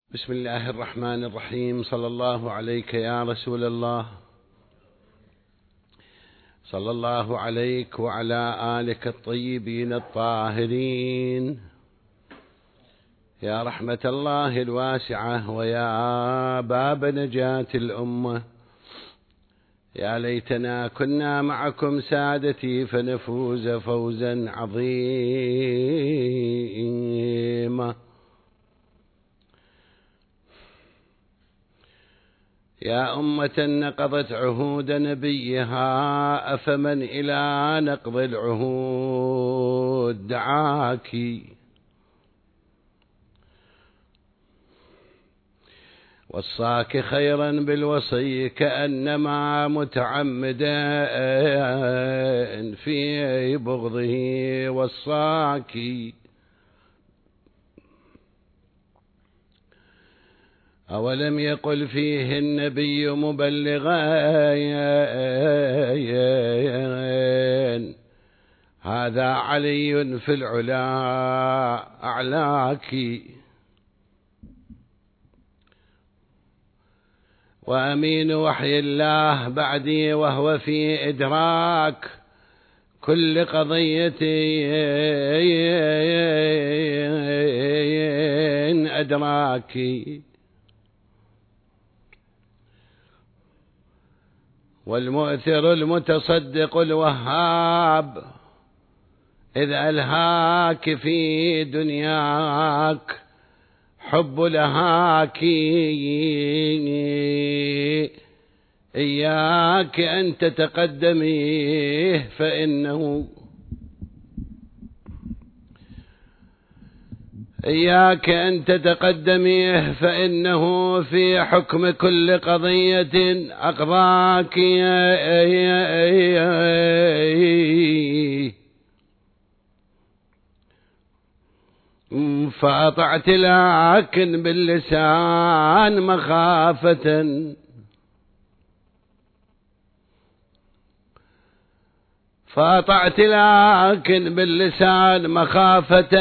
بسم الله الرحمن الرحيم. صلى الله عليك يا رسول الله، صلى الله عليك وعلى آلك الطيبين الطاهرين، يا رحمة الله الواسعة ويا باب نجاة الأمة. يا ليتنا كنا معكم سادتي فنفوز فوزا عظيما. يا أمة نقضت عهود نبيها، أفمن إلى نقض العهود دعاك؟ وصاك خيرا بالوصي كأنما متعمدا في بغضه وصاك. أولم يقل فيه النبي مبلغا هذا علي في العلا أعلاك؟ وأمين وحي الله بعدي وهو في إدراك كل قضية أدراك. والمؤثر المتصدق الوهاب إذ ألهاك في دنياك حب لهاك، إياك أن تتقدميه فإنه في حكم كل قضية أقضاك. فأطعت لكن باللسان مخافة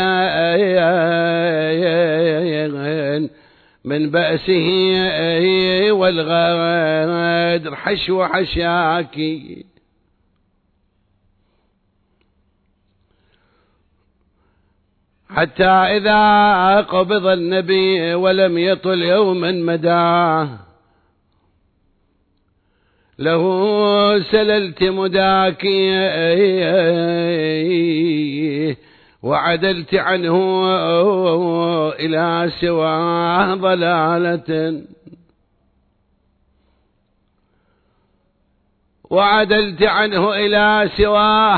من بأسه والغدر حشو حشاكي. حتى إذا قبض النبي ولم يطل يوما مداه له سللت مداكي وعدلت عنه إلى سواه ضلالة، وعدلت عنه إلى سواه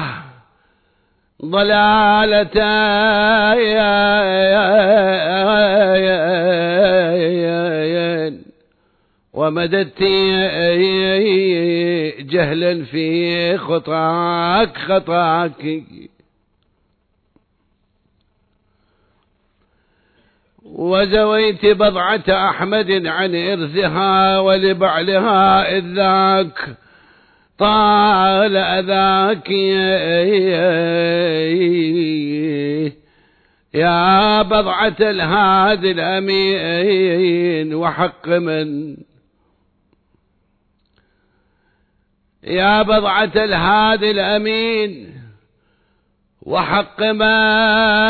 ضلالة. ومددت جهلا في خطاك. وزويت بضعة أحمد عن إرثها ولبعلها إذ ذاك طال أذاك. يا بضعة الهادي الأمين وحق من، يا بضعة الهادي الأمين وحق ما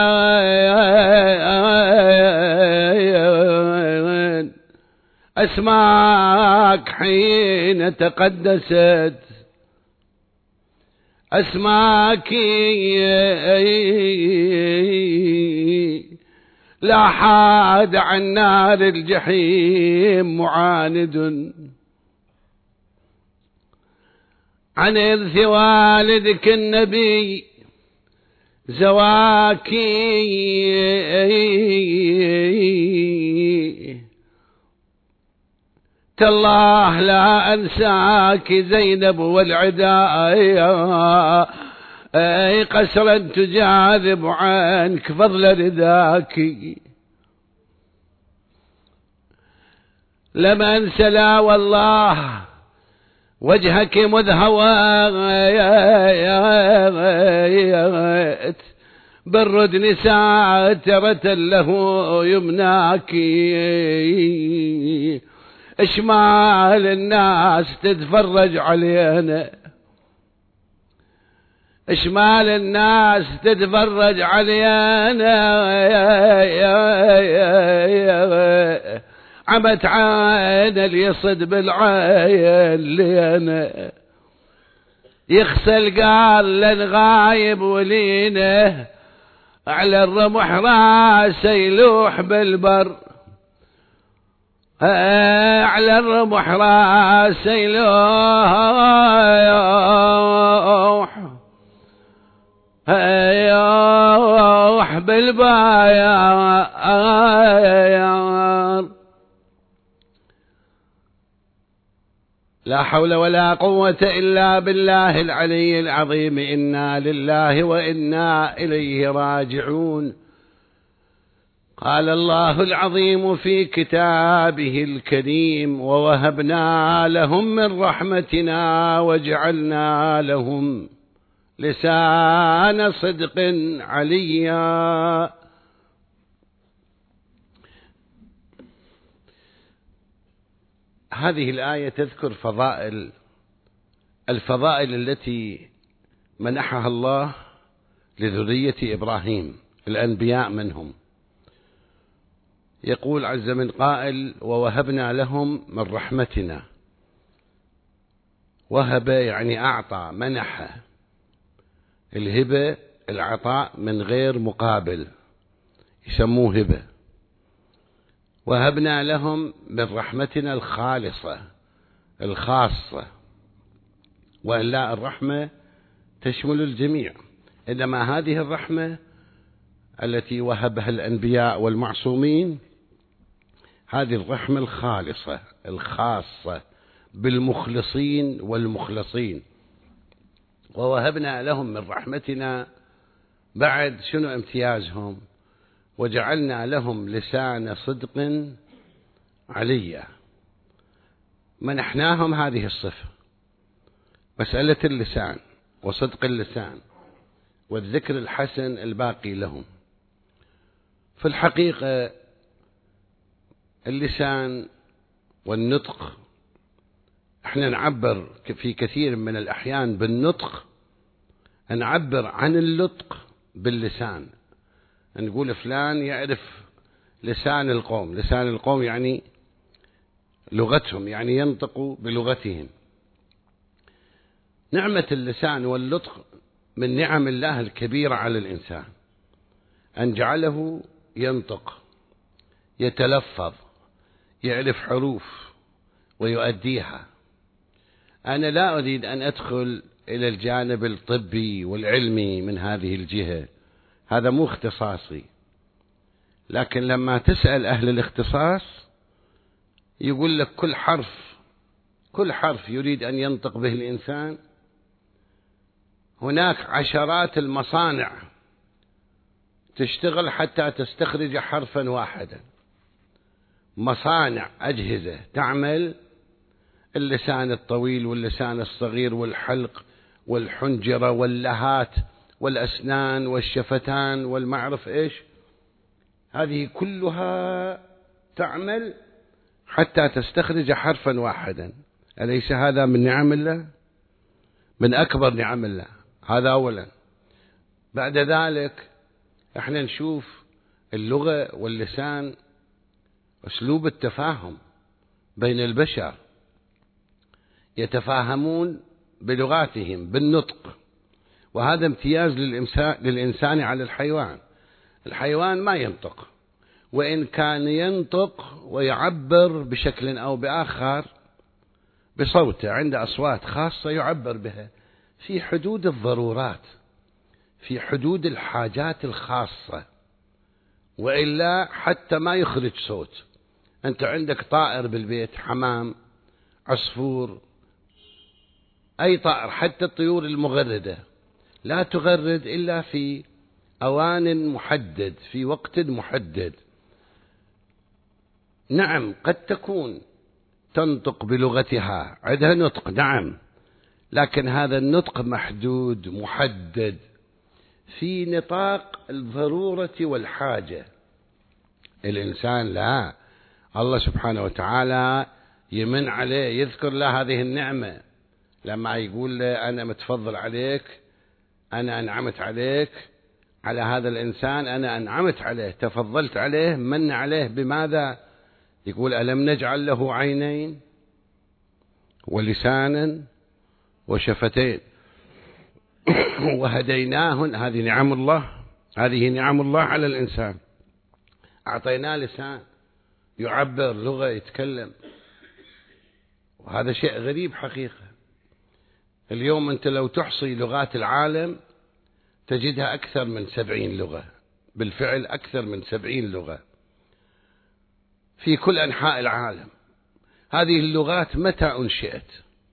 أسماك حين تقدست أسماك لا حاد عن نار الجحيم معاند عن إرث والدك النبي زواكي. تالله لا أنساك زينب والعداء قسرا تجاذب عنك فضل رداك. لما أنسى لا والله وجهك مذ هويت بالردن ساترة له يمناك، اشمال الناس تتفرج علينا، اشمال الناس تتفرج علينا، عمت عين اليصد بالعين لينا، يغسل قال للغايب ولينه، على الرمح راسه يلوح بالبر، على الرمح راسه يلوح بالبايار. لا حول ولا قوة إلا بالله العلي العظيم. إنا لله وإنا إليه راجعون. قال الله العظيم في كتابه الكريم: ووهبنا لهم من رحمتنا وجعلنا لهم لسان صدق عليا. هذه الآية تذكر الفضائل التي منحها الله لذرية إبراهيم، الأنبياء منهم. يقول عز من قائل: ووهبنا لهم من رحمتنا. وهب يعني أعطى، منح. الهبة العطاء من غير مقابل، يسموه هبة. وهبنا لهم من رحمتنا الخالصة الخاصة، وإلا الرحمة تشمل الجميع، إنما هذه الرحمة التي وهبها الأنبياء والمعصومين، هذه الرحمة الخالصة الخاصة بالمخلصين والمخلصين. ووهبنا لهم من رحمتنا، بعد شنو امتيازهم؟ وجعلنا لهم لسان صدق عليا. منحناهم هذه الصفة، مسألة اللسان وصدق اللسان والذكر الحسن الباقي لهم. في الحقيقة اللسان والنطق، احنا نعبر في كثير من الأحيان بالنطق، نعبر عن اللطق باللسان، نقول فلان يعرف لسان القوم. لسان القوم يعني لغتهم، يعني ينطق بلغتهم. نعمة اللسان واللطق من نعم الله الكبيرة على الإنسان، أن جعله ينطق، يتلفظ، يعرف حروف ويؤديها. أنا لا أريد أن أدخل إلى الجانب الطبي والعلمي من هذه الجهة، هذا مو اختصاصي. لكن لما تسأل أهل الاختصاص يقول لك كل حرف يريد أن ينطق به الإنسان، هناك عشرات المصانع تشتغل حتى تستخرج حرفا واحدا. مصانع، أجهزة تعمل اللسان الطويل واللسان الصغير والحلق والحنجرة واللهات والأسنان والشفتان والمعرف إيش، هذه كلها تعمل حتى تستخرج حرفا واحدا. أليس هذا من نعم الله؟ من أكبر نعم الله. هذا أولا. بعد ذلك احنا نشوف اللغة واللسان أسلوب التفاهم بين البشر، يتفاهمون بلغاتهم بالنطق، وهذا امتياز للإنسان على الحيوان. الحيوان ما ينطق، وإن كان ينطق ويعبر بشكل أو بآخر بصوته، عنده أصوات خاصة يعبر بها في حدود الضرورات، في حدود الحاجات الخاصة، وإلا حتى ما يخرج صوت. أنت عندك طائر بالبيت، حمام، عصفور، أي طائر، حتى الطيور المغردة لا تغرد إلا في أوان محدد، في وقت محدد. نعم قد تكون تنطق بلغتها، عندها نطق، نعم، لكن هذا النطق محدود محدد في نطاق الضرورة والحاجة. الإنسان لا، الله سبحانه وتعالى يمن عليه، يذكر له هذه النعمة لما يقول له أنا متفضل عليك، أنا أنعمت عليك، على هذا الإنسان أنا أنعمت عليه، تفضلت عليه، من عليه بماذا؟ يقول ألم نجعل له عينين ولسانا وشفتين وهديناه. هذه نعم الله، هذه نعم الله على الإنسان. أعطيناه لسان يعبر، لغة يتكلم، وهذا شيء غريب حقيقة. اليوم أنت لو تحصي لغات العالم تجدها أكثر من 70 لغة، بالفعل أكثر من 70 لغة في كل أنحاء العالم. هذه اللغات متى أنشئت؟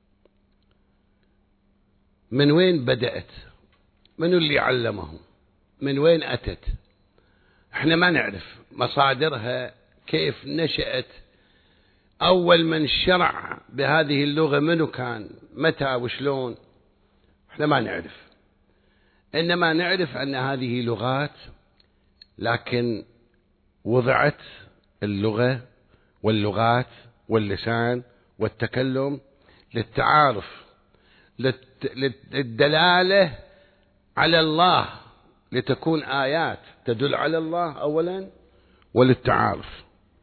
من وين بدأت؟ من اللي علمهم؟ من وين أتت؟ احنا ما نعرف مصادرها، كيف نشأت، أول من شرع بهذه اللغة منو كان، متى وشلون، احنا ما نعرف. إنما نعرف أن هذه لغات، لكن وضعت اللغة واللغات واللسان والتكلم للتعارف، للدلالة على الله، لتكون آيات تدل على الله أولا، وللتعارف.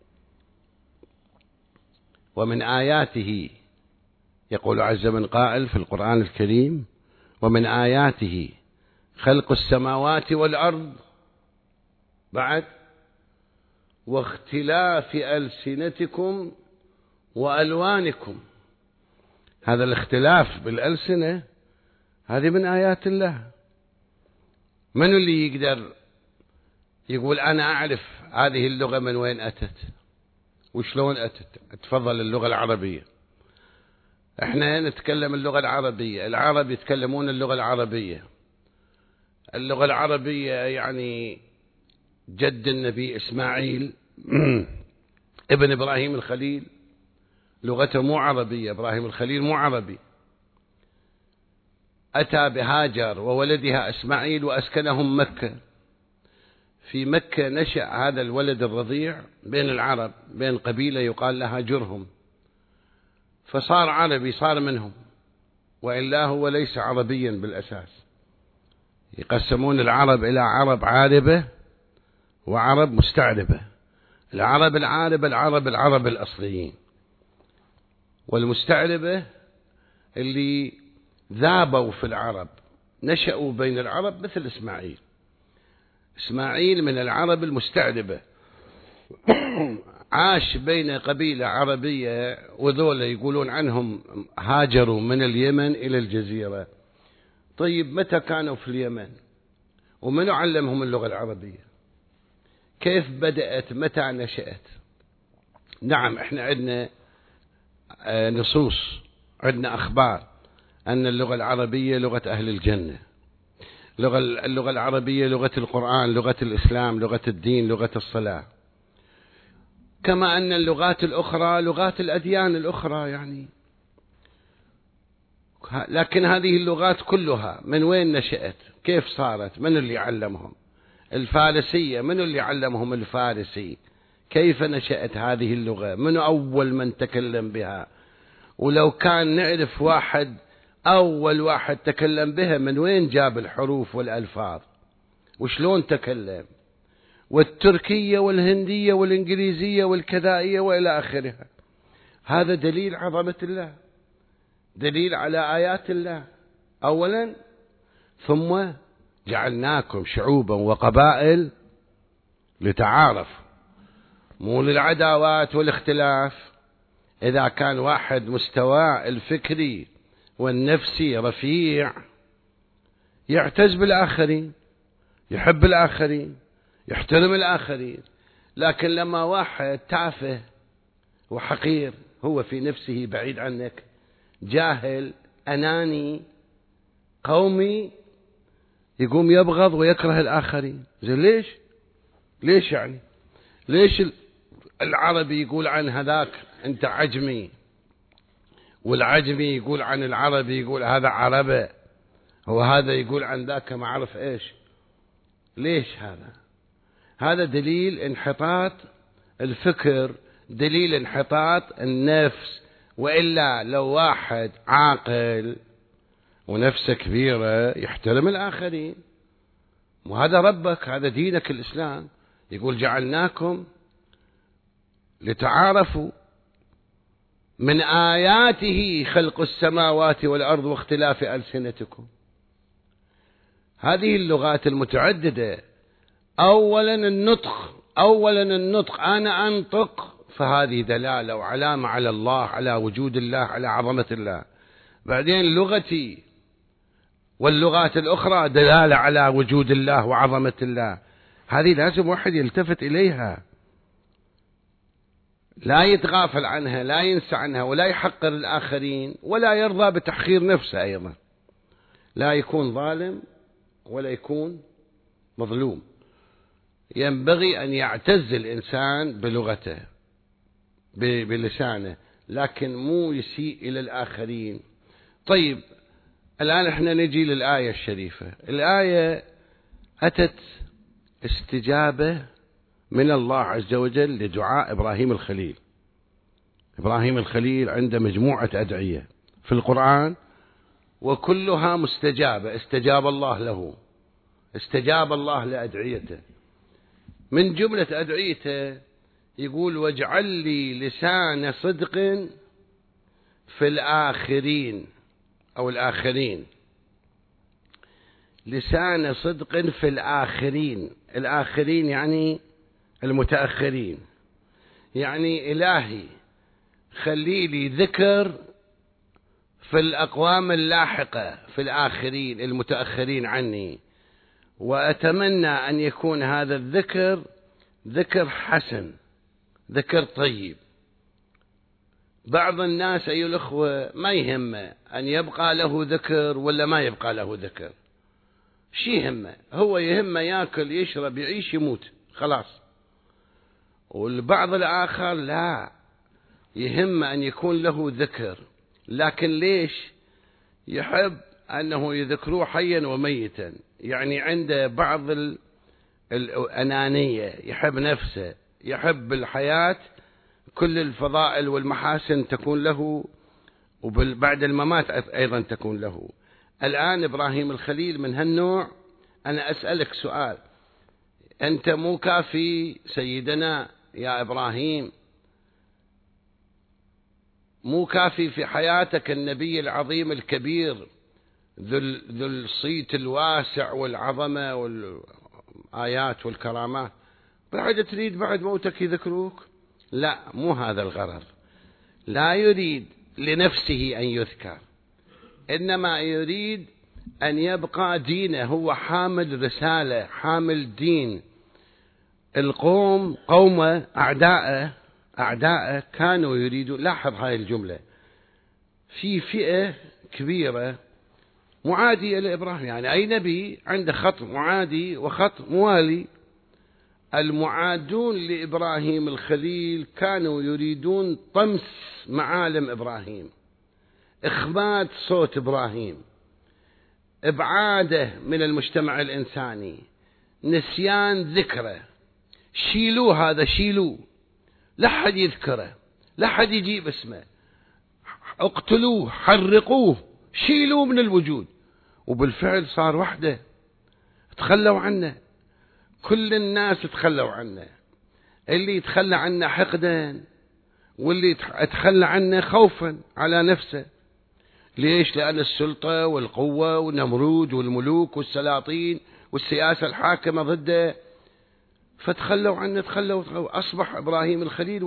ومن آياته يقول عز من قائل في القرآن الكريم: ومن آياته خلق السماوات والأرض، بعد واختلاف ألسنتكم وألوانكم. هذا الاختلاف بالألسنة هذه من آيات الله. من اللي يقدر يقول أنا أعرف هذه اللغة من وين أتت وشلون أتت؟ تفضل اللغة العربية. احنا نتكلم اللغة العربية، العرب يتكلمون اللغة العربية. اللغة العربية يعني جد النبي إسماعيل ابن إبراهيم الخليل لغته مو عربية، إبراهيم الخليل مو عربي. أتى بهاجر وولدها إسماعيل وأسكنهم مكة. في مكة نشأ هذا الولد الرضيع بين العرب، بين قبيلة يقال لها جرهم، فصار عربي، صار منهم، وإلا هو ليس عربيا بالأساس. يقسمون العرب إلى عرب عاربة وعرب مستعربة. العرب العاربة العرب الأصليين، والمستعربة اللي ذابوا في العرب، نشأوا بين العرب مثل إسماعيل. إسماعيل من العرب المستعربة، عاش بين قبيلة عربية، وذولا يقولون عنهم هاجروا من اليمن إلى الجزيرة. طيب متى كانوا في اليمن؟ ومن علمهم اللغة العربية؟ كيف بدأت؟ متى نشأت؟ نعم احنا عندنا نصوص، عندنا أخبار أن اللغة العربية لغة أهل الجنة، اللغة العربية لغة القرآن، لغة الإسلام، لغة الدين، لغة الصلاة، كما أن اللغات الأخرى لغات الأديان الأخرى يعني. لكن هذه اللغات كلها من وين نشأت؟ كيف صارت؟ من اللي علمهم؟ الفارسية، من اللي علمهم الفارسي؟ كيف نشأت هذه اللغة؟ من أول من تكلم بها؟ ولو كان نعرف واحد، أول واحد تكلم بها، من وين جاب الحروف والألفاظ وشلون تكلم؟ والتركية والهندية والإنجليزية والكذائية وإلى آخرها. هذا دليل عظمة الله، دليل على آيات الله أولا. ثم جعلناكم شعوبا وقبائل لتعارفوا، مو للعداوات والاختلاف. إذا كان واحد مستواه الفكري والنفسي رفيع يعتز بالآخرين، يحب الآخرين، يحترم الآخرين. لكن لما واحد تافه وحقير، هو في نفسه بعيد عنك، جاهل، أناني، قومي، يقوم يبغض ويكره الآخرين. زين ليش يعني؟ ليش العربي يقول عن هذاك أنت عجمي، والعجمي يقول عن العربي يقول هذا عربة، وهذا يقول عن ذاك ما أعرف إيش، ليش هذا دليل انحطاط الفكر، دليل انحطاط النفس. وإلا لو واحد عاقل ونفسه كبيرة يحترم الآخرين، وهذا ربك، هذا دينك الإسلام، يقول جعلناكم لتعارفوا، من آياته خلق السماوات والأرض واختلاف ألسنتكم. هذه اللغات المتعددة، أولا النطق أنا أنطق، فهذه دلالة وعلامة على الله، على وجود الله، على عظمة الله. بعدين لغتي واللغات الأخرى دلالة على وجود الله وعظمة الله. هذه لازم واحد يلتفت إليها، لا يتغافل عنها، لا ينسى عنها، ولا يحقر الآخرين، ولا يرضى بتحقير نفسه أيضا، لا يكون ظالم ولا يكون مظلوم. ينبغي أن يعتز الإنسان بلغته بلسانه، لكن مو يسيء إلى الآخرين. طيب الآن احنا نجي للآية الشريفة. الآية أتت استجابة من الله عز وجل لدعاء إبراهيم الخليل. إبراهيم الخليل عنده مجموعة أدعية في القرآن وكلها مستجابة، استجاب الله له، استجاب الله لأدعيته. من جملة أدعيته يقول واجعل لي لسان صدق في الآخرين أو الآخرين، لسان صدق في الآخرين. الآخرين يعني المتأخرين، يعني إلهي خلي لي ذكر في الأقوام اللاحقة، في الآخرين المتأخرين عني، وأتمنى أن يكون هذا الذكر ذكر حسن، ذكر طيب. بعض الناس أيها الأخوة ما يهمه أن يبقى له ذكر ولا ما يبقى له ذكر، شي يهمه؟ هو يهمه يأكل يشرب يعيش يموت خلاص. والبعض الآخر لا، يهم أن يكون له ذكر، لكن ليش؟ يحب أنه يذكروه حيا وميتا، يعني عنده بعض الأنانية، يحب نفسه، يحب الحياة كل الفضائل والمحاسن تكون له، وبعد الممات أيضا تكون له. الآن إبراهيم الخليل من هالنوع. أنا أسألك سؤال، أنت مو كافي سيدنا يا إبراهيم، مو كافي في حياتك النبي العظيم الكبير ذو الصيت الواسع والعظمة والآيات والكرامات، بعد تريد بعد موتك يذكروك؟ لا، مو هذا الغرض. لا يريد لنفسه أن يذكر، إنما يريد أن يبقى دينه، هو حامل رسالة، حامل دين. القوم قومه أعداءه كانوا يريدون، لاحظ هاي الجملة، في فئة كبيرة معادية لإبراهيم، يعني أي نبي عنده خط معادي وخط موالي. المعادون لإبراهيم الخليل كانوا يريدون طمس معالم إبراهيم، إخماد صوت إبراهيم، إبعاده من المجتمع الإنساني، نسيان ذكره. شيلوه، هذا شيلوه، لا حد يذكره، لا حد يجيب اسمه، اقتلوه، حرقوه، شيلوه من الوجود. وبالفعل صار وحده، تخلوا عنه، كل الناس تخلوا عنه، اللي يتخلى عنه حقدا، واللي يتخلى عنه خوفا على نفسه. ليش؟ لأن السلطة والقوة والنمرود والملوك والسلاطين والسياسة الحاكمة ضده، فتخلوا عنه، تخلوا. أصبح إبراهيم الخليل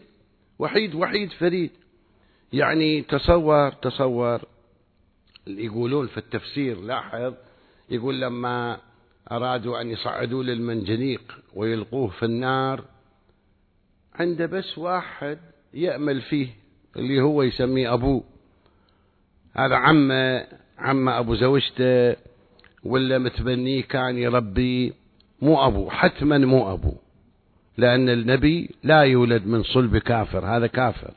وحيد فريد. يعني تصور يقولون في التفسير، لاحظ، يقول لما أرادوا أن يصعدوا للمنجنيق ويلقوه في النار، عنده بس واحد يأمل فيه اللي هو يسميه أبوه، هذا عم أبو زوجته ولا متبنيه كان يربي، مو أبوه، حتما مو أبوه، لأن النبي لا يولد من صلب كافر، هذا كافر.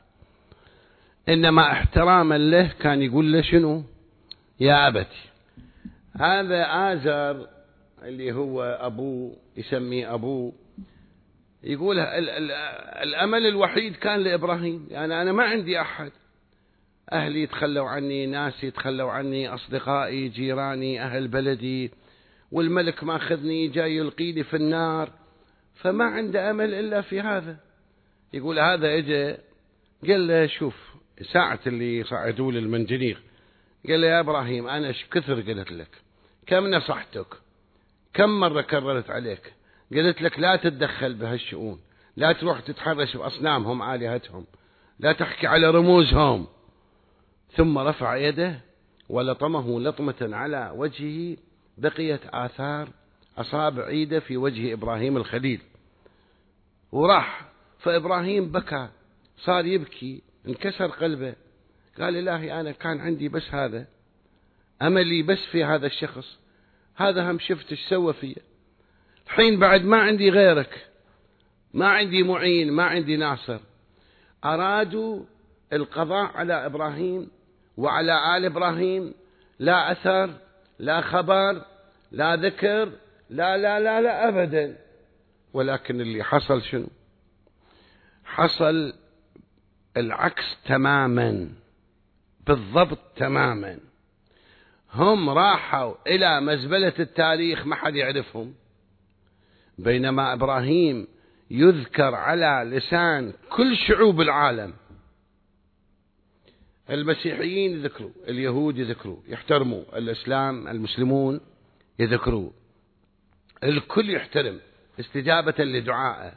إنما احتراما له كان يقول له شنو؟ يا أبتي. هذا آزر اللي هو أبوه يسميه أبوه، يقول الأمل الوحيد كان لإبراهيم، يعني أنا ما عندي أحد، أهلي يتخلوا عني، ناسي يتخلوا عني، أصدقائي، جيراني، أهل بلدي، والملك ما أخذني جاي يلقيني في النار، فما عنده أمل إلا في هذا. يقول هذا إجا قال له شوف ساعة اللي صعدوا للمنجنيق، قال له يا إبراهيم أنا ايش كثر قلت لك، كم نصحتك، كم مرة كررت عليك، قلت لك لا تتدخل بهالشؤون، لا تروح تتحرش بأصنامهم آلهتهم، لا تحكي على رموزهم. ثم رفع يده ولطمه لطمة على وجهه، بقيت آثار أصابع عيده في وجه إبراهيم الخليل، وراح. فإبراهيم بكى، صار يبكي، انكسر قلبه، قال إلهي أنا كان عندي بس هذا أملي، بس في هذا الشخص، هذا هم شفت ايش سوى فيه، الحين بعد ما عندي غيرك، ما عندي معين، ما عندي ناصر. أرادوا القضاء على إبراهيم وعلى آل إبراهيم، لا أثر، لا خبر، لا ذكر، لا لا لا لا أبدا. ولكن اللي حصل شنو؟ حصل العكس تماما، بالضبط تماما. هم راحوا إلى مزبلة التاريخ، ما حد يعرفهم، بينما إبراهيم يذكر على لسان كل شعوب العالم. المسيحيين يذكروا، اليهود يذكروا، يحترموا، الإسلام المسلمون يذكروا، الكل يحترم استجابة لدعائه.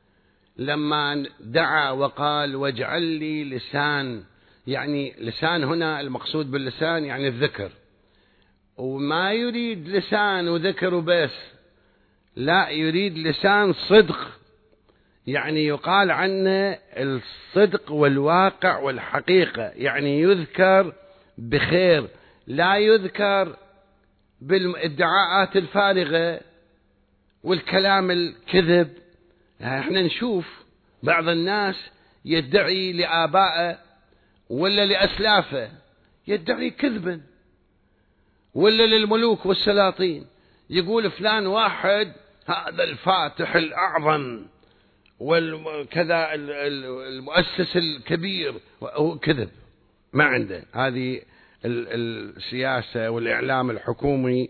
لما دعا وقال واجعل لي لسان، يعني لسان هنا المقصود باللسان يعني الذكر، وما يريد لسان وذكر وبس، لا يريد لسان صدق، يعني يقال عنه الصدق والواقع والحقيقة، يعني يذكر بخير، لا يذكر بالادعاءات الفارغة والكلام الكذب. احنا نشوف بعض الناس يدعي لآبائه ولا لأسلافه، يدعي كذبا، ولا للملوك والسلاطين، يقول فلان واحد هذا الفاتح الأعظم وكذا المؤسس الكبير، هو كذب، ما عنده. هذه السياسة والإعلام الحكومي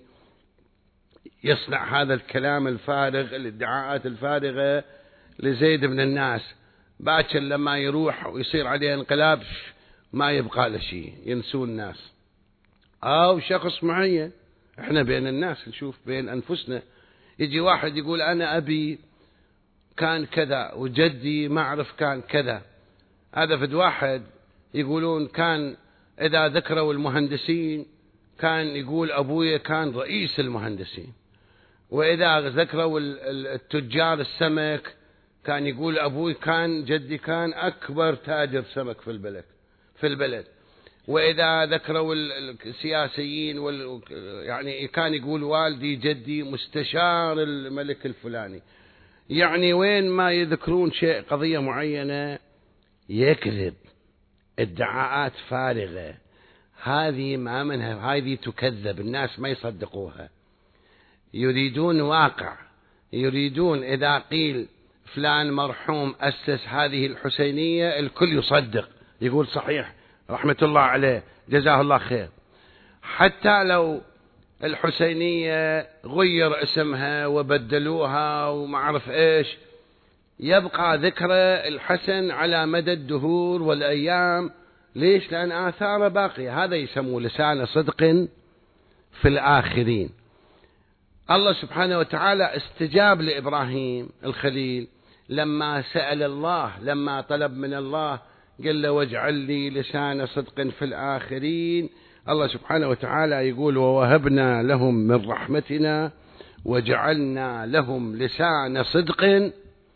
يصنع هذا الكلام الفارغ، الادعاءات الفارغة لزيد من الناس، باكر لما يروح ويصير عليه انقلاب ما يبقى له شيء، ينسون الناس. أو شخص معين، احنا بين الناس نشوف بين أنفسنا، يجي واحد يقول أنا أبي كان كذا وجدي ما أعرف كان كذا. هذا فد واحد يقولون كان إذا ذكروا المهندسين كان يقول أبوي كان رئيس المهندسين، وإذا ذكروا التجار السمك كان يقول أبوي كان جدي كان أكبر تاجر سمك في البلد. وإذا ذكروا السياسيين يعني كان يقول والدي جدي مستشار الملك الفلاني. يعني وين ما يذكرون شيء قضية معينة يكذب، ادعاءات فارغة، هذه ما منها، هذه تكذب، الناس ما يصدقوها. يريدون واقع، يريدون إذا قيل فلان مرحوم أسس هذه الحسينية الكل يصدق، يقول صحيح رحمة الله عليه جزاه الله خير. حتى لو الحسينية غير اسمها وبدلوها وما أعرف إيش، يبقى ذكرى الحسن على مدى الدهور والأيام. ليش؟ لأن آثاره باقية. هذا يسموه لسان صدق في الآخرين. الله سبحانه وتعالى استجاب لإبراهيم الخليل لما سأل الله، لما طلب من الله قال له واجعل لي لسان صدق في الآخرين. الله سبحانه وتعالى يقول ووهبنا لهم من رحمتنا وجعلنا لهم لسان صدق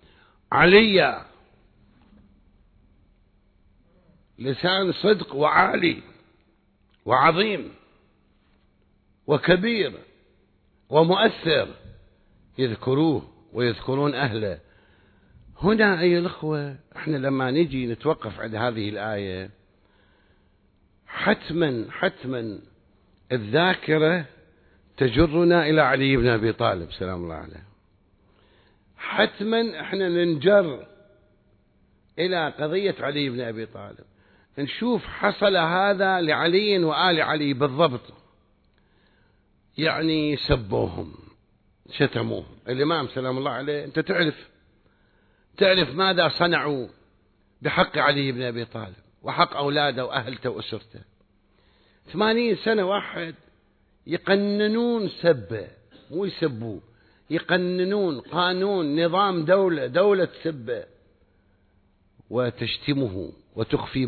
عليا. لسان صدق وعالي وعظيم وكبير ومؤثر، يذكروه ويذكرون أهله. هنا أيها الأخوة احنا لما نجي نتوقف عند هذه الآية، حتما الذاكرة تجرنا إلى علي بن أبي طالب سلام الله عليه. حتما احنا ننجر إلى قضية علي بن أبي طالب، نشوف حصل هذا لعلي وآل علي بالضبط. يعني سبوهم، شتموهم. الإمام سلام الله عليه أنت تعرف ماذا صنعوا بحق علي بن أبي طالب وحق أولاده وأهلته وأسرته. 80 سنة واحد يقننون سبه، مو يسبوه، يقننون قانون نظام دولة سبه وتشتمه وتخفي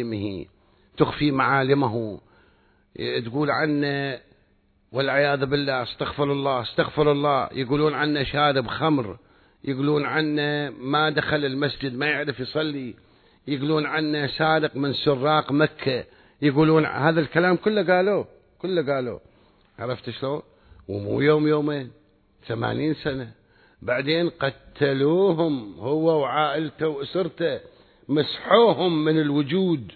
معالمه، تقول عنه والعياذ بالله استغفر الله. يقولون عنه شارب خمر، يقولون عنه ما دخل المسجد ما يعرف يصلي، يقولون عنه سارق من سراق مكة، يقولون هذا الكلام كله قالوه. عرفت شلون؟ ومو يومين، 80 سنة بعدين قتلوهم هو وعائلته وأسرته، مسحوهم من الوجود،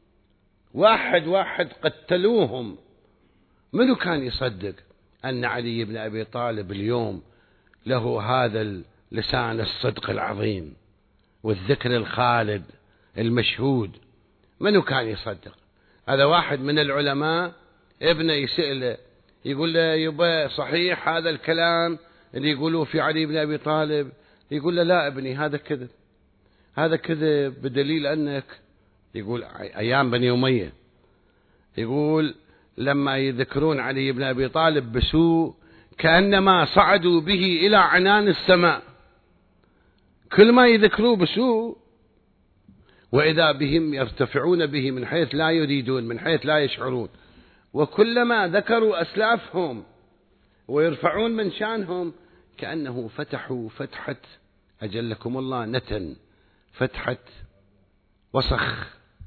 واحد قتلوهم. منو كان يصدق أن علي بن أبي طالب اليوم له هذا لسان الصدق العظيم والذكر الخالد المشهود؟ منو كان يصدق؟ هذا واحد من العلماء ابنه يسأله يقول له يبا صحيح هذا الكلام اللي يقولوه في علي بن أبي طالب؟ يقول له لا ابني، هذا كذب بدليل أنك، يقول أيام بني أمية، يقول لما يذكرون علي بن أبي طالب بسوء كأنما صعدوا به إلى عنان السماء، كل ما يذكروه بسوء وإذا بهم يرتفعون به من حيث لا يريدون، من حيث لا يشعرون، وكلما ذكروا أسلافهم ويرفعون من شانهم كأنه فتحوا فتحة أجلكم الله نتن، فتحة وسخ.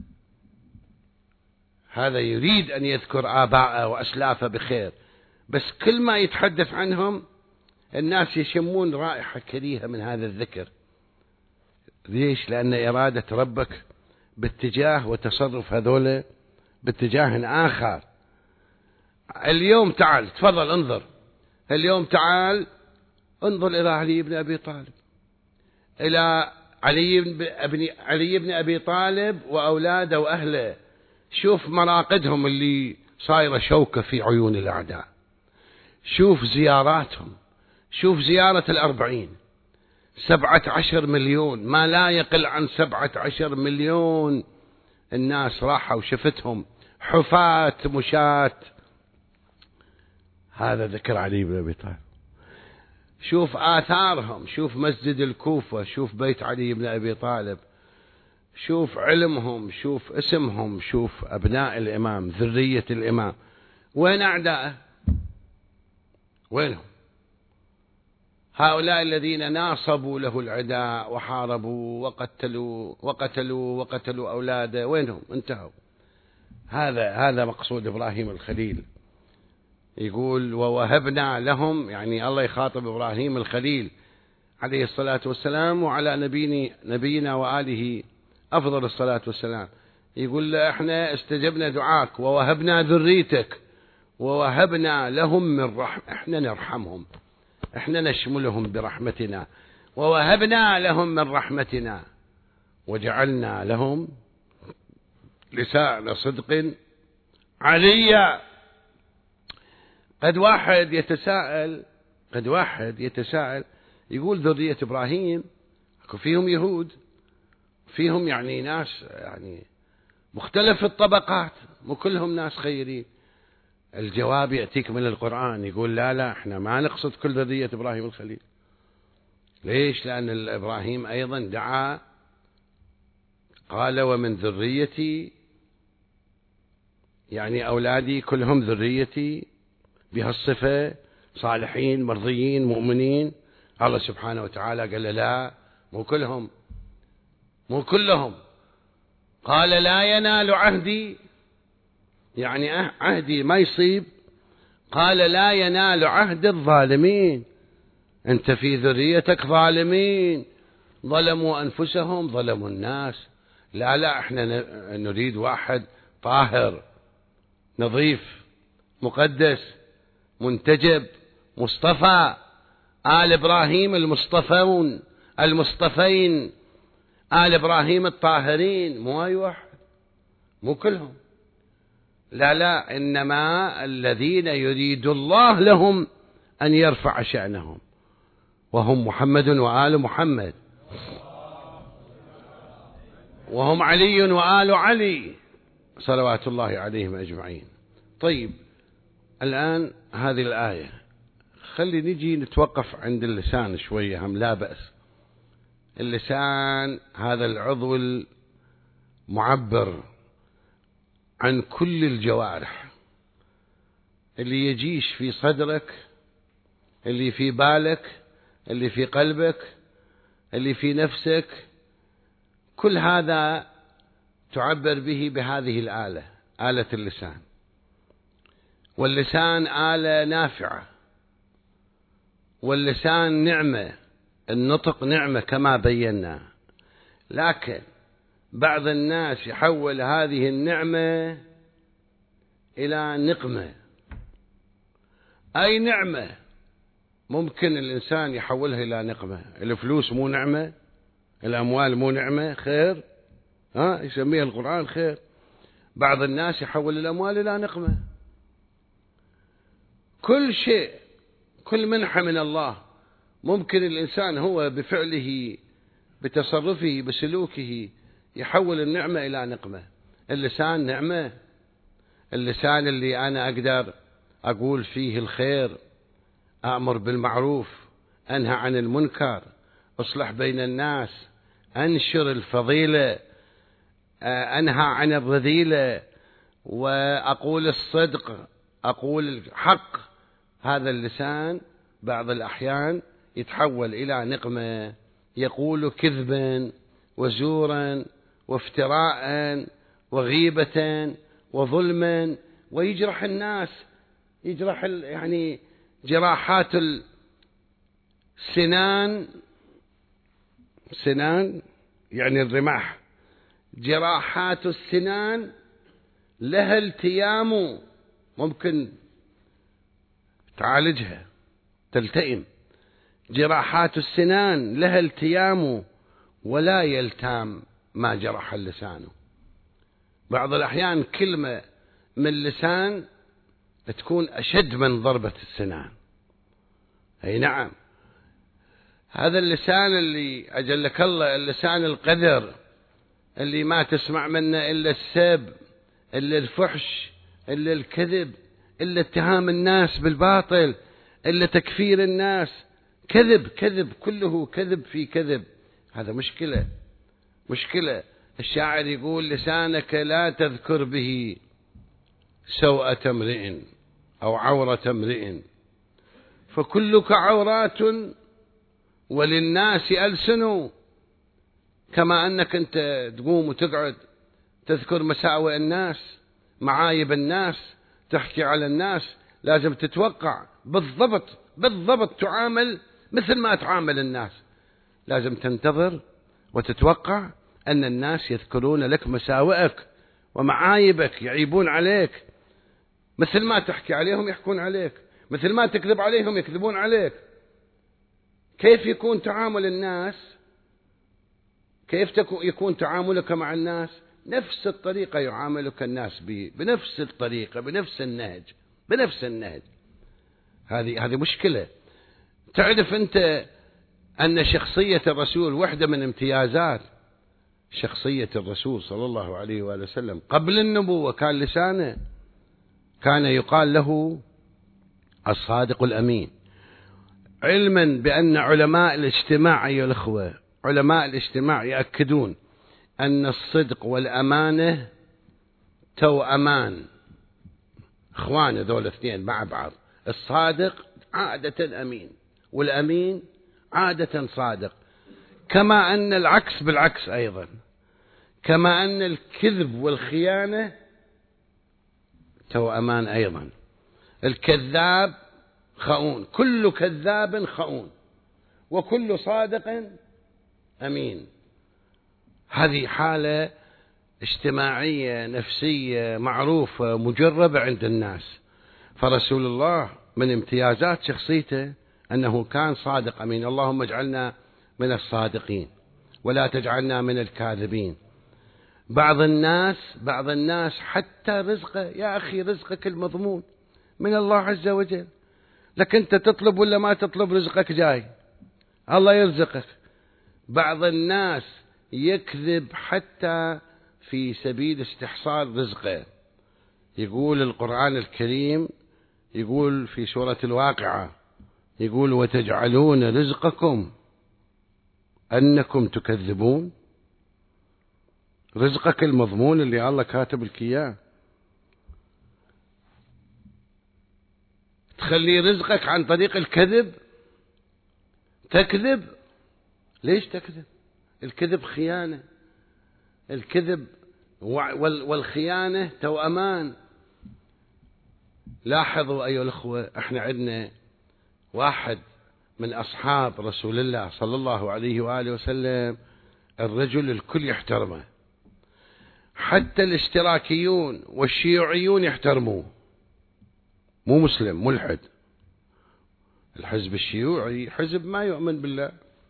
هذا يريد أن يذكر آباءه وأسلافه بخير، بس كل ما يتحدث عنهم الناس يشمون رائحة كريهة من هذا الذكر. ليش؟ لأن إرادة ربك باتجاه وتصرف هذول باتجاه آخر. اليوم تعال تفضل انظر، اليوم تعال انظر إلى علي بن أبي طالب، إلى علي بن أبي طالب وأولاده وأهله. شوف مراقدهم اللي صايرة شوكة في عيون الأعداء، شوف زياراتهم، شوف زيارة 40 17 مليون، ما لا يقل عن 17 مليون الناس راحوا وشفتهم حفاة مشاة. هذا ذكر علي بن أبي طالب. شوف آثارهم، شوف مسجد الكوفة، شوف بيت علي بن أبي طالب، شوف علمهم، شوف اسمهم، شوف أبناء الإمام، ذرية الإمام. وين أعداءه؟ وينهم؟ هؤلاء الذين ناصبوا له العداء وحاربوا وقتلوا أولاده، وينهم؟ انتهوا. هذا مقصود إبراهيم الخليل. يقول ووهبنا لهم، يعني الله يخاطب إبراهيم الخليل عليه الصلاة والسلام وعلى نبينا وآله أفضل الصلاة والسلام. يقول له احنا استجبنا دعاك ووهبنا ذريتك ووهبنا لهم من رحمة، احنا نرحمهم، احنا نشملهم برحمتنا، ووهبنا لهم من رحمتنا وجعلنا لهم لسان صدق عليا. قد واحد يتساءل يقول ذرية إبراهيم فيهم يهود، فيهم يعني ناس يعني مختلف الطبقات، مو كلهم ناس خيرين. الجواب يأتيك من القرآن، يقول لا احنا ما نقصد كل ذرية إبراهيم الخليل. ليش؟ لأن إبراهيم أيضا دعا قال ومن ذريتي، يعني أولادي كلهم ذريتي بهالصفة صالحين مرضيين مؤمنين. الله سبحانه وتعالى قال لا مو كلهم. قال لا ينال عهدي، يعني عهدي ما يصيب. قال لا ينال عهد الظالمين، أنت في ذريتك ظالمين ظلموا أنفسهم ظلموا الناس. لا احنا نريد واحد طاهر نظيف مقدس منتجب، مصطفى، آل إبراهيم المصطفين، آل إبراهيم الطاهرين، مو أي واحد، مو كلهم، لا، إنما الذين يريد الله لهم أن يرفع شأنهم، وهم محمد وآل محمد، وهم علي وآل علي صلوات الله عليهم أجمعين. طيب، الآن هذه الآية، خلي نجي نتوقف عند اللسان شوية، هم لا بأس. اللسان هذا العضو المعبر عن كل الجوارح، اللي يجيش في صدرك، اللي في بالك، اللي في قلبك، اللي في نفسك، كل هذا تعبر به بهذه الآلة، آلة اللسان. واللسان آلة نافعة، واللسان نعمة، النطق نعمة كما بينا، لكن بعض الناس يحول هذه النعمة إلى نقمة. أي نعمة ممكن الإنسان يحولها إلى نقمة؟ الفلوس مو نعمة؟ الأموال مو نعمة؟ خير، يسميها القرآن خير. بعض الناس يحول الأموال إلى نقمة. كل شيء، كل منحة من الله ممكن الإنسان هو بفعله، بتصرفه، بسلوكه يحول النعمة إلى نقمة. اللسان نعمة، اللسان اللي أنا أقدر أقول فيه الخير، أأمر بالمعروف، أنهى عن المنكر، أصلح بين الناس، أنشر الفضيلة، أنهى عن الرذيلة، وأقول الصدق، أقول الحق. هذا اللسان بعض الأحيان يتحول إلى نقمة، يقول كذبا وزورا وافتراء وغيبة وظلما، ويجرح الناس، يجرح يعني جراحات السنان، سنان يعني الرماح، جراحات السنان لها التيام، ممكن تعالجها تلتئم. جراحات السنان لها التيام ولا يلتام ما جرح اللسان. بعض الأحيان كلمة من اللسان تكون أشد من ضربة السنان. أي نعم، هذا اللسان اللي أجلك الله، اللسان القذر اللي ما تسمع منه إلا السب، إلا الفحش، إلا الكذب، إلا اتهام الناس بالباطل، إلا تكفير الناس، كذب كذب، كله كذب في كذب. هذا مشكلة، مشكلة. الشاعر يقول: لسانك لا تذكر به سوءة امرئ أو عورة امرئ، فكلك عورات وللناس ألسن. كما أنك أنت تقوم وتقعد تذكر مساوئ الناس، معايب الناس، تحكي على الناس، لازم تتوقع بالضبط تعامل مثل ما تعامل الناس. لازم تنتظر وتتوقع أن الناس يذكرون لك مساوئك ومعايبك، يعيبون عليك، مثل ما تحكي عليهم يحكون عليك، مثل ما تكذب عليهم يكذبون عليك. كيف يكون تعامل الناس؟ كيف يكون تعاملك مع الناس؟ نفس الطريقة يعاملك الناس بنفس الطريقة، بنفس النهج. هذه مشكلة. تعرف أنت أن شخصية الرسول، واحدة من امتيازات شخصية الرسول صلى الله عليه وآله وسلم قبل النبوة كان لسانه، كان يقال له الصادق الأمين، علما بأن علماء الاجتماع، أيها الأخوة، علماء الاجتماع يأكدون أن الصدق والأمانة توأمان، إخوان ذول اثنين مع بعض. الصادق عادة أمين، والأمين عادة صادق، كما أن العكس بالعكس أيضا، كما أن الكذب والخيانة توأمان أيضا. الكذاب خؤون، كل كذاب خؤون، وكل صادق أمين. هذه حالة اجتماعية نفسية معروفة مجربة عند الناس. فرسول الله من امتيازات شخصيته أنه كان صادق أمين. اللهم اجعلنا من الصادقين ولا تجعلنا من الكاذبين. بعض الناس حتى رزقه، يا أخي رزقك المضمون من الله عز وجل، لكن أنت تطلب ولا ما تطلب رزقك جاي، الله يرزقك. بعض الناس يكذب حتى في سبيل استحصال رزقه. يقول القرآن الكريم، يقول في سورة الواقعة، يقول وتجعلون رزقكم أنكم تكذبون. رزقك المضمون اللي الله كاتب لك إياه، تخلي رزقك عن طريق الكذب؟ تكذب؟ ليش تكذب؟ الكذب خيانة، الكذب والخيانة توأمان. لاحظوا أيها الأخوة، احنا عندنا واحد من أصحاب رسول الله صلى الله عليه وآله وسلم، الرجل الكل يحترمه، حتى الاشتراكيون والشيوعيون يحترموه. مو مسلم، ملحد. الحزب الشيوعي حزب ما يؤمن بالله،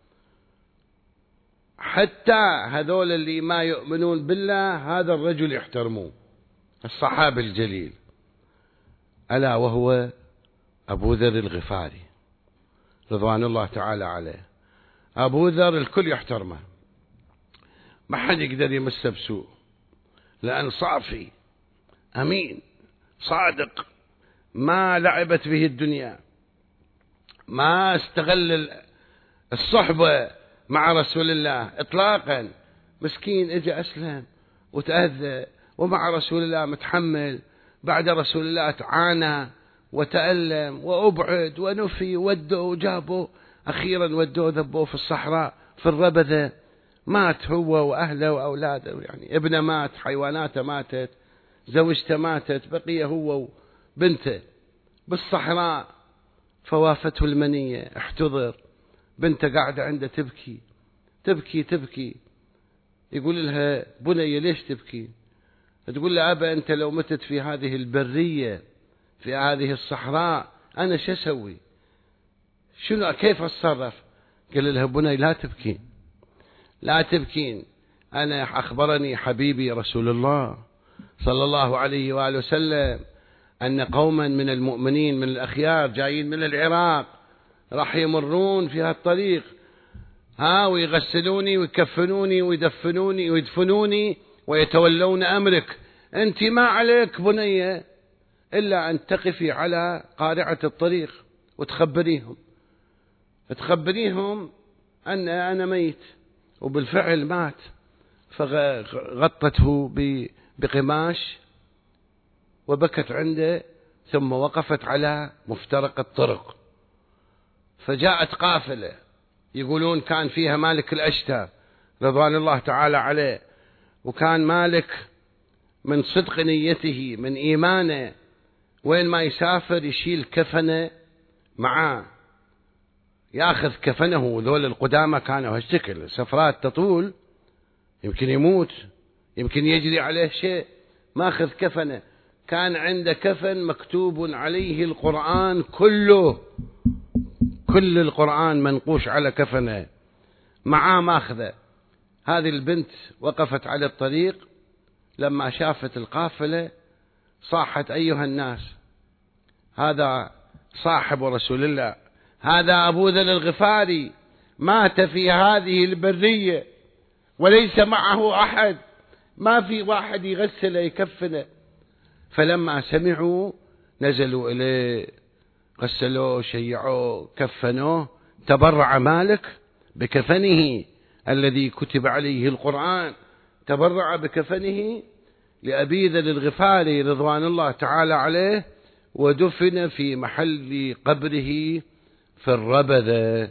حتى هذول اللي ما يؤمنون بالله هذا الرجل يحترموه، الصحابي الجليل، ألا وهو أبو ذر الغفاري رضوان الله تعالى عليه. أبو ذر الكل يحترمه، ما حد يقدر يمسه بسوء، لأن صافي أمين صادق، ما لعبت به الدنيا، ما استغل الصحبة مع رسول الله إطلاقا. مسكين اجى أسلم وتأذى، ومع رسول الله متحمل، بعد رسول الله تعانى وتألم وأبعد ونفي، ودوا وجابوا، أخيرا ودوا ذبوه في الصحراء في الربذة، مات هو وأهله وأولاده، يعني ابنه مات، حيواناته ماتت، زوجته ماتت، بقي هو وبنته بالصحراء. فوافته المنية، احتضر، بنته قاعدة عنده تبكي تبكي تبكي. يقول لها بني ليش تبكي؟ تقول له أبا أنت لو متت في هذه البرية في هذه الصحراء أنا شو أسوي؟ شنو كيف أتصرف؟ قال لها بني لا تبكين لا تبكين، أنا أخبرني حبيبي رسول الله صلى الله عليه وآله وسلم أن قوما من المؤمنين من الأخيار جايين من العراق راح يمرون في هالطريق ويغسلوني ويكفنوني ويدفنوني ويدفنوني ويتولون أمرك. أنت ما عليك بنية إلا أن تقفي على قارعة الطريق وتخبريهم أن أنا ميت. وبالفعل مات، فغطته بقماش وبكت عنده، ثم وقفت على مفترق الطرق. فجاءت قافلة يقولون كان فيها مالك الأشتر رضوان الله تعالى عليه، وكان مالك من صدق نيته من إيمانه وين ما يسافر يشيل كفنه معاه، ياخذ كفنه. ذول القدامى كانوا هالشكل، سفرات تطول، يمكن يموت، يمكن يجري عليه شيء، ماخذ كفنه. كان عنده كفن مكتوب عليه القرآن كله، كل القرآن منقوش على كفنه، معاه ماخذه. هذه البنت وقفت على الطريق، لما شافت القافلة صاحت أيها الناس، هذا صاحب رسول الله، هذا أبو ذر الغفاري مات في هذه البرية وليس معه أحد، ما في واحد يغسله يكفنه. فلما سمعوا نزلوا إليه، غسلوه شيعوه كفنوه. تبرع مالك بكفنه الذي كتب عليه القرآن، تبرع بكفنه لأبي ذر الغفاري رضوان الله تعالى عليه، ودفن في محل قبره في الربذة.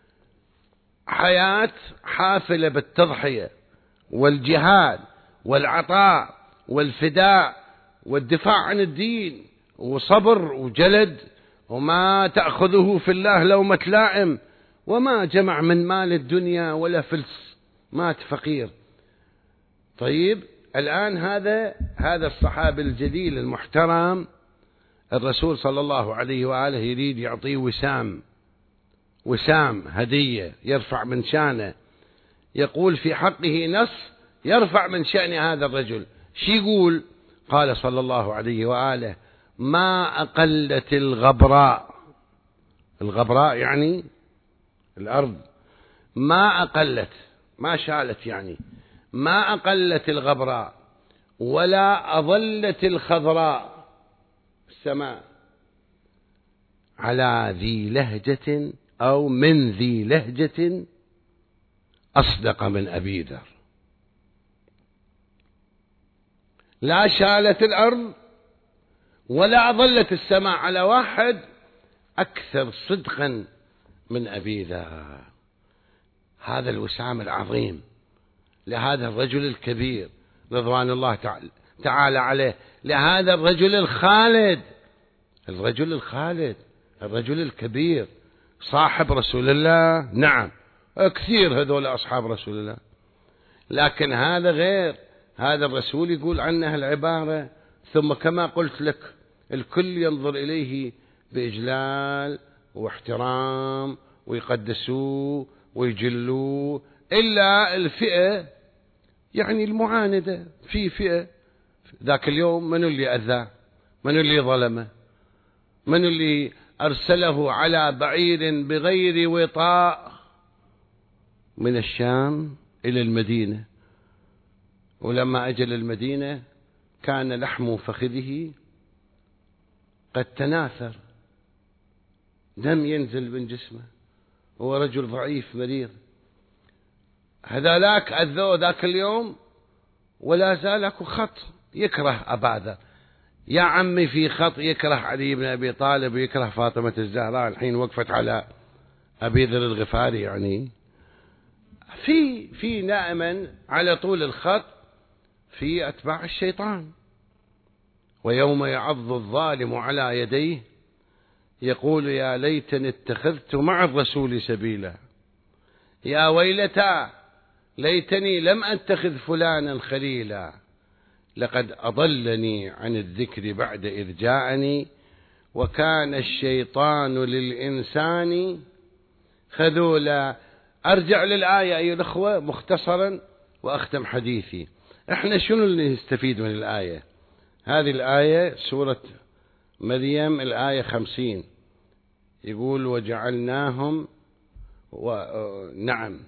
حياة حافلة بالتضحية والجهاد والعطاء والفداء والدفاع عن الدين، وصبر وجلد، وما تأخذه في الله لومة لائم، وما جمع من مال الدنيا ولا فلس، مات فقير. طيب الآن هذا الصحابي الجليل المحترم الرسول صلى الله عليه وآله يريد يعطيه وسام هدية يرفع من شانه، يقول في حقه نص يرفع من شأن هذا الرجل. شي يقول؟ قال صلى الله عليه وآله: ما أقلت الغبراء، الغبراء يعني الأرض، ما أقلت، ما شالت، يعني ما أقلت الغبراء ولا أظلت الخضراء السماء على ذي لهجة أو من ذي لهجة أصدق من أبي ذر. لا شالت الأرض ولا أظلت السماء على واحد أكثر صدقا من أبي ذر. هذا الوسام العظيم لهذا الرجل الكبير رضوان الله تعالى عليه، لهذا الرجل الخالد، الرجل الكبير صاحب رسول الله. نعم كثير هذول أصحاب رسول الله، لكن هذا غير. هذا الرسول يقول عنه العبارة: ثم كما قلت لك الكل ينظر إليه بإجلال واحترام ويقدسوه ويجلوه إلا الفئة يعني المعاندة. في فئة ذاك اليوم من اللي أذاه، من اللي ظلمه، من اللي أرسله على بعير بغير وطاء من الشام إلى المدينة، ولما أجل المدينة كان لحم فخذه قد تناثر، دم ينزل من جسمه، هو رجل ضعيف مريض. هذاك أذوه ذاك اليوم ولا زال اكو خط يكره أبا ذر. يا عمي في خط يكره علي بن أبي طالب ويكره فاطمة الزهراء، الحين وقفت على أبي ذر الغفاري. يعني في دائما على طول الخط في أتباع الشيطان. ويوم يعض الظالم على يديه يقول: يا ليتني اتخذت مع الرسول سبيلا، يا ويلتى ليتني لم أتخذ فلانا خليلا، لقد أضلني عن الذكر بعد إذ جاءني، وكان الشيطان للإنسان خذولا. أرجع للآية أيها الأخوة مختصرا وأختم حديثي. احنا شنو اللي نستفيد من الآية؟ هذه الآية سورة مريم الآية 50 يقول: وجعلناهم نعم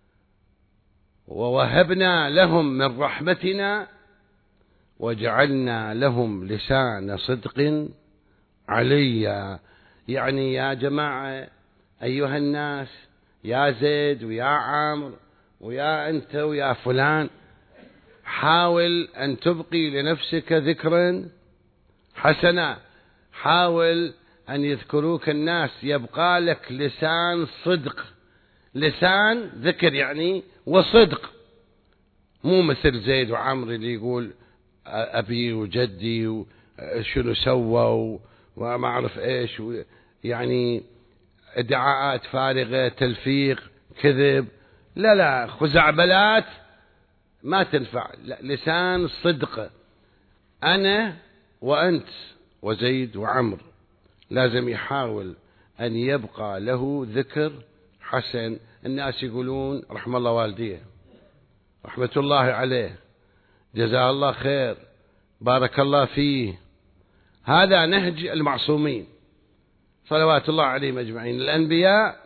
ووهبنا لهم من رحمتنا وجعلنا لهم لسان صدق عليا. يعني يا جماعة أيها الناس، يا زيد ويا عمرو ويا أنت ويا فلان، حاول أن تبقي لنفسك ذكرا حسنا، حاول أن يذكروك الناس، يبقى لك لسان صدق، لسان ذكر يعني وصدق، مو مثل زيد وعمرو اللي يقول أبي وجدي وشنو سووا وما أعرف إيش، يعني ادعاءات فارغة، تلفيق، كذب، لا خزعبلات ما تنفع. لا، لسان صدق. أنا وأنت وزيد وعمر لازم يحاول أن يبقى له ذكر حسن. الناس يقولون رحم الله والديه، رحمة الله عليه، جزاه الله خير، بارك الله فيه. هذا نهج المعصومين صلوات الله عليهم أجمعين، الأنبياء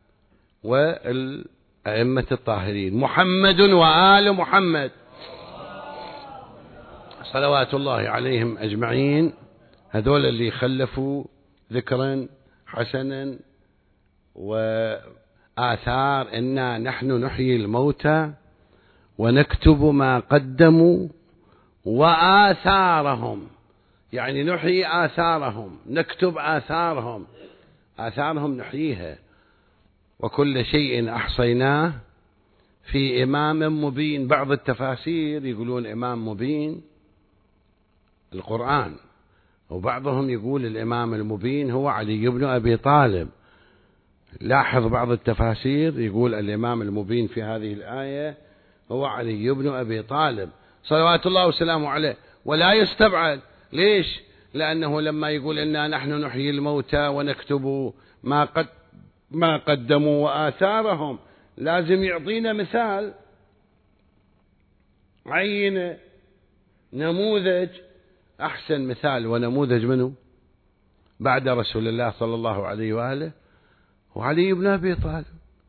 والأئمة الطاهرين، محمد وآل محمد صلوات الله عليهم أجمعين. هذول اللي خلفوا ذكرا حسنا وآثار. إنا نحن نحيي الموتى ونكتب ما قدموا وآثارهم، يعني نحيي آثارهم، نكتب آثارهم نحييها. وكل شيء أحصيناه في إمام مبين. بعض التفاسير يقولون إمام مبين القرآن، وبعضهم يقول الإمام المبين هو علي بن أبي طالب. لاحظ بعض التفاسير يقول الإمام المبين في هذه الآية هو علي بن أبي طالب صلوات الله وسلامه عليه. ولا يستبعد، ليش؟ لأنه لما يقول إنا نحن نحيي الموتى ونكتب ما قدموا وآثارهم لازم يعطينا مثال، عينة، نموذج. أحسن مثال ونموذج منه بعد رسول الله صلى الله عليه وآله وعلي بن أبي طالب.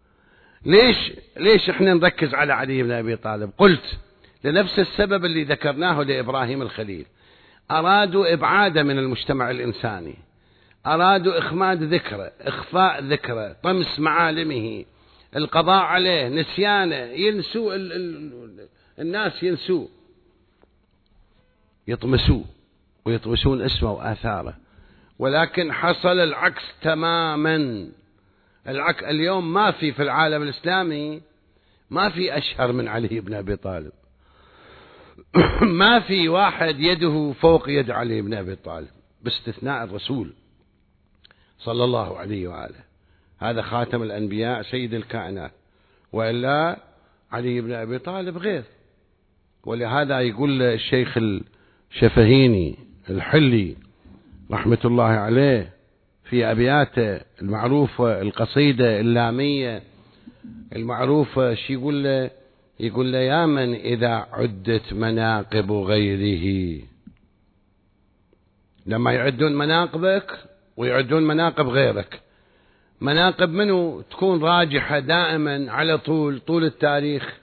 ليش احنا نركز على علي بن أبي طالب؟ قلت لنفس السبب اللي ذكرناه لإبراهيم الخليل. أرادوا إبعاده من المجتمع الإنساني، أرادوا إخماد ذكره، إخفاء ذكره، طمس معالمه، القضاء عليه، نسيانه، ينسوا الناس، ينسوا، يطمسوه ويطمسون اسمه وآثاره. ولكن حصل العكس تماما. اليوم ما في العالم الإسلامي ما في أشهر من علي بن أبي طالب. ما في واحد يده فوق يد علي بن أبي طالب باستثناء الرسول صلى الله عليه وآله. هذا خاتم الأنبياء سيد الكائنات، وإلا علي بن أبي طالب غير. ولهذا يقول الشيخ الشفهيني الحلي رحمة الله عليه في أبياته المعروفة القصيدة اللامية المعروفة، شي يقول له يا من إذا عدت مناقب غيره. لما يعدون مناقبك ويعدون مناقب غيرك، مناقب منه تكون راجحة دائما على طول التاريخ.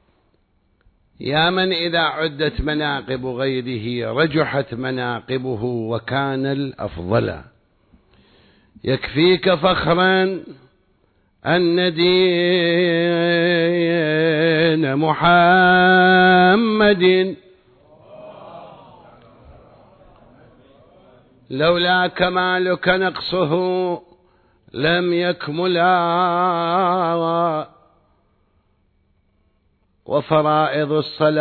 يا من إذا عدت مناقب غيره رجحت مناقبه وكان الأفضل. يكفيك فخرا أن دين محمد لولا كمالك نقصه لم يكملا، وفرائض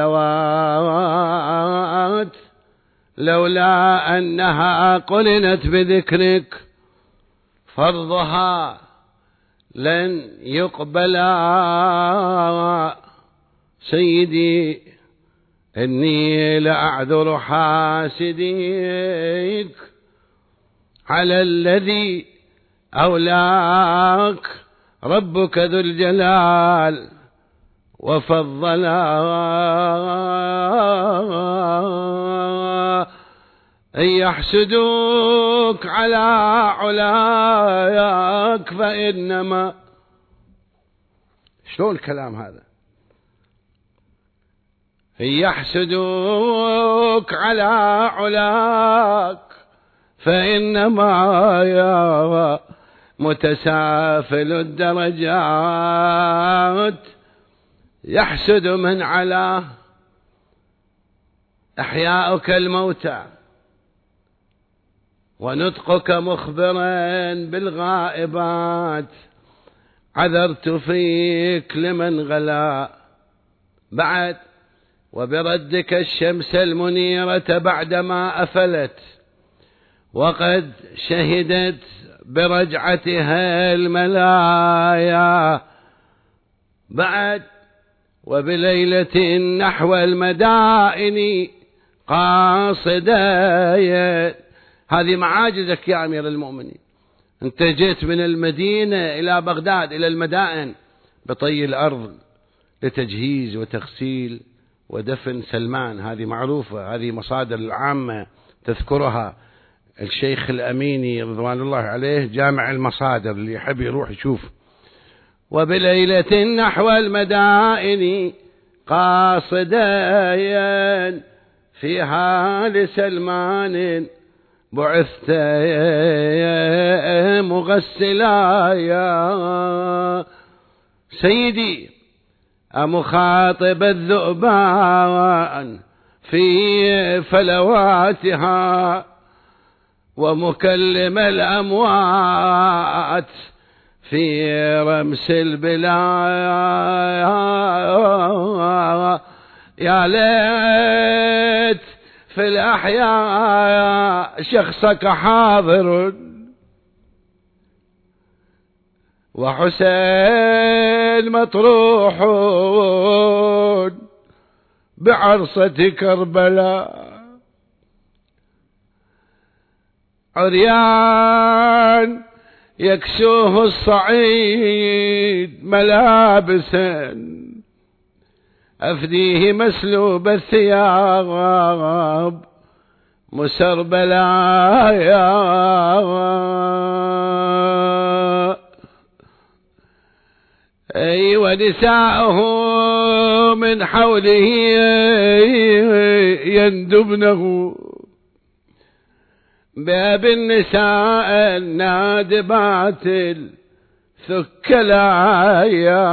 الصلوات لولا أنها قرنت بذكرك فرضها لن يقبلا. سيدي إني لأعذر حاسديك على الذي أولاك ربك ذو الجلال وفضلا. إن يحسدوك على علاك فإنما، شلون الكلام هذا؟ إن يحسدوك على علاك فإنما يا متسافل الدرجات يحسد من علاه إحياؤك الموتى ونطقك مخبرا بالغائبات. عذرت فيك لمن غلا بعد وبردك الشمس المنيرة بعدما أفلت وقد شهدت برجعتها الملايا. بعد وبليلة نحو المدائن قاصدايا. هذه معاجزك يا أمير المؤمنين. أنت جئت من المدينة إلى بغداد إلى المدائن بطي الأرض لتجهيز وتغسيل ودفن سلمان. هذه معروفة، هذه مصادر العامة تذكرها. الشيخ الأميني رضوان الله عليه جامع المصادر، اللي يحب يروح يشوف. وبليلة نحو المدائن قاصدايا فيها لسلمان بعثت مغسلا. يا سيدي أمخاطب الذؤبان في فلواتها ومكلم الأموات في رمس البلايا. يا ليت في الأحياء شخصك حاضر وحسين مطروح بعرصة كربلاء. عريان يكسوه الصعيد ملابسا، أفديه مسلوب الثياب مسربلايا. ونساءه من حوله يندبنه، باب النساء النادبات الثكلايا.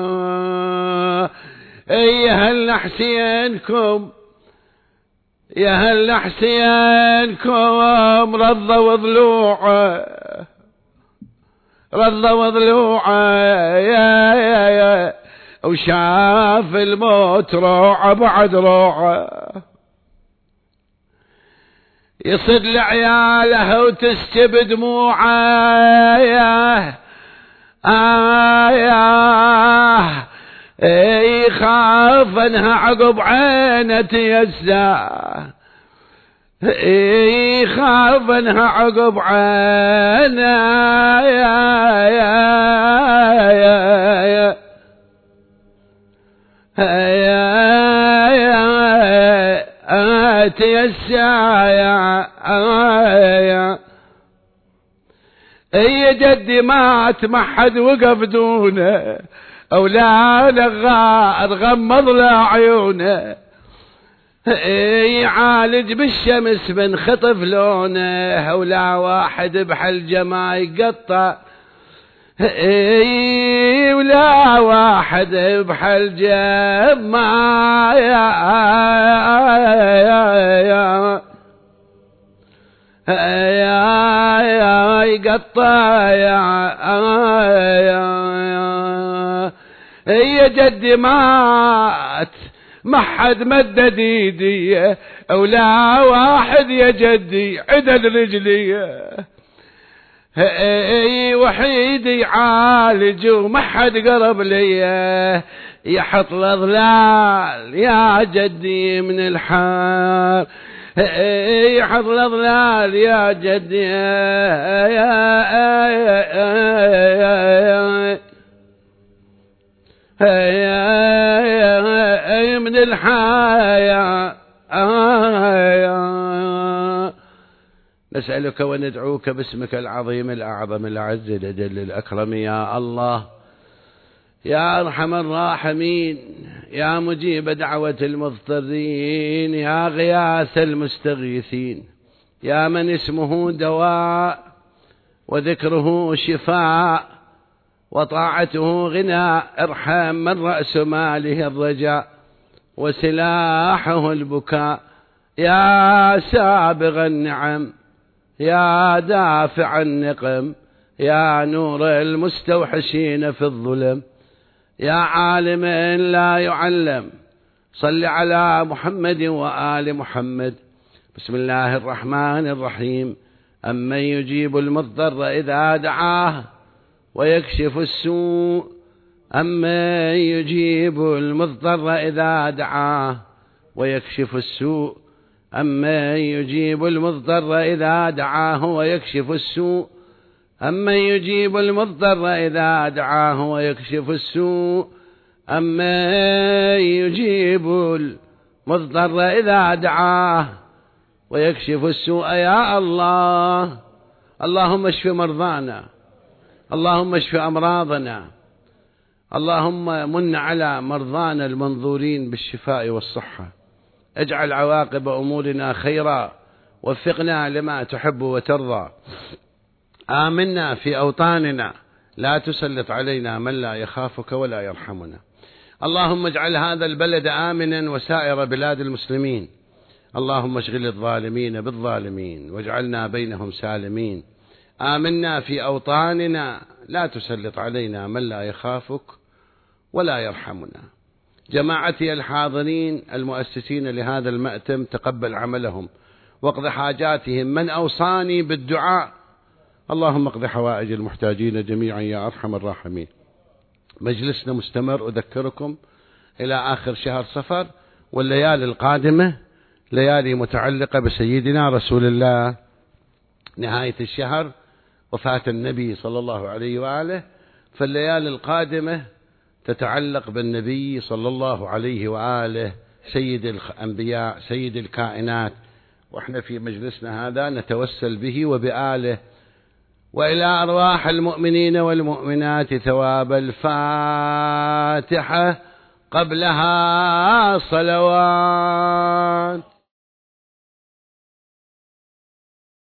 هل حسينكم يا هل حسينكم رضوا ضلوعه يا وشاف الموت روعه بعد روعه، يصد لعياله وتسكب دموعه يخاف انها عقب عينه تيسى، يخاف انها عقب عينه يا جدي مات ما حد وقف دونه، أولاد غار غمض له عيونه، يعالج بالشمس من خطف لونه، ولا واحد بحل جما يقطع، ولا واحد بحل جما يقطع يا جدي مات ما حد مدد ايدي، ولا واحد يا جدي عدل رجلي، وحيد يعالج وما حد قرب لي، يحط الاضلال يا جدي من الحار، يحط الاضلال يا جدي من الحياة. نسألك وندعوك باسمك العظيم الأعظم الأعز الأجل الأكرم يا الله، يا أرحم الراحمين، يا مجيب دعوة المضطرين، يا غياث المستغيثين، يا من اسمه دواء وذكره شفاء وطاعته غنى، ارحم من رأس ماله الرجاء وسلاحه البكاء، يا سابغ النعم، يا دافع النقم، يا نور المستوحشين في الظلم، يا عالم لا يعلم، صل على محمد وآل محمد. بسم الله الرحمن الرحيم. أمن يجيب المضطر إذا دعاه ويكشف السوء، أمن يجيب المضطر إذا دعاه ويكشف السوء، أمن يجيب المضطر إذا دعاه ويكشف السوء، أمن يجيب المضطر إذا دعاه ويكشف السوء، أمن يجيب المضطر إذا دعاه ويكشف السوء. يا الله، اللهم اشف مرضانا، اللهم اشف أمراضنا، اللهم من على مرضانا المنظورين بالشفاء والصحة، اجعل عواقب أمورنا خيرا، وفقنا لما تحب وترضى، آمنا في أوطاننا، لا تسلط علينا من لا يخافك ولا يرحمنا. اللهم اجعل هذا البلد آمنا وسائر بلاد المسلمين، اللهم اشغل الظالمين بالظالمين واجعلنا بينهم سالمين. آمنا في أوطاننا، لا تسلط علينا من لا يخافك ولا يرحمنا. جماعتي الحاضرين المؤسسين لهذا المأتم، تقبل عملهم واقض حاجاتهم. من أوصاني بالدعاء، اللهم اقض حوائج المحتاجين جميعا يا أرحم الراحمين. مجلسنا مستمر، أذكركم إلى آخر شهر صفر، والليالي القادمة ليالي متعلقة بسيدنا رسول الله نهاية الشهر وفاة النبي صلى الله عليه وآله، فالليالي القادمة تتعلق بالنبي صلى الله عليه وآله سيد الأنبياء سيد الكائنات، وإحنا في مجلسنا هذا نتوسل به وبآله وإلى أرواح المؤمنين والمؤمنات ثواب الفاتحة قبلها صلوات.